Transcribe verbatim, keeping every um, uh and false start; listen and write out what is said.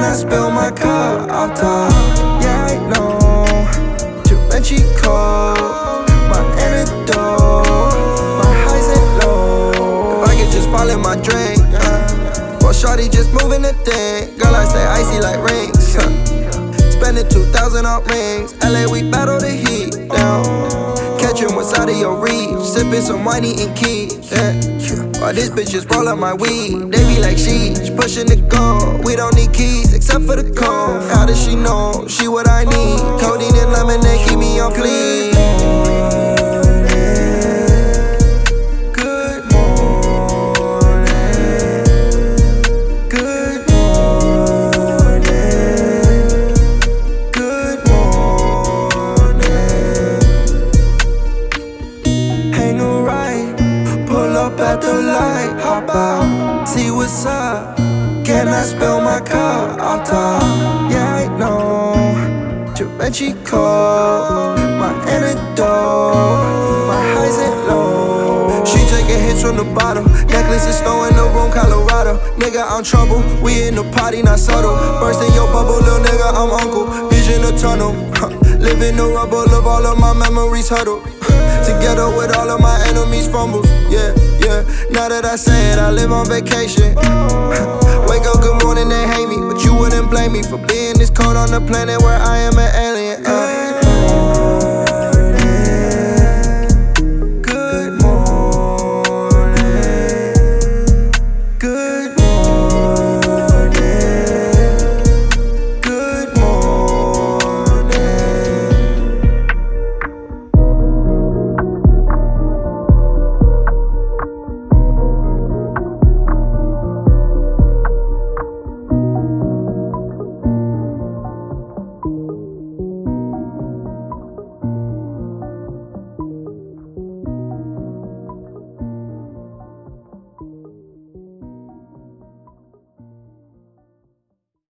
I spill my cup out top? Yeah, I know. Givenchy cold, my antidote, my highs and lows. If I could just fall in my drink, uh, well, shorty just moving the thing. Girl, I stay icy like rings. Uh, Spending two thousand on rings. L A, we battle the heat down. Catching what's out of your reach. Sipping some wine, eating keys. Yeah. While this bitch just roll up my weed. They be like, she's pushing the goal. We don't need keys except for the code. How does she know? She what I need. Codeine and lemonade keep me on fleek. Good morning. Good morning. Good morning. Hang a right. Pull up at the light, hop out, see what's up. Can I spill my cup out top? Yeah, I know. Givenchy cold, my antidote, my highs and lows. She taking hits from the bottle. Necklace is snow in the room, Colorado. Nigga, I'm trouble. We in the party, not subtle. Burst in your bubble, little nigga, I'm uncle. Vision a tunnel. Live in the rubble of all of my memories huddle. Together with all of my enemies fumbles. Yeah, yeah. Now that I say it, I live on vacation. Wake up, good morning, they hate me, but you wouldn't blame me for being this cold on the planet where I am an alien.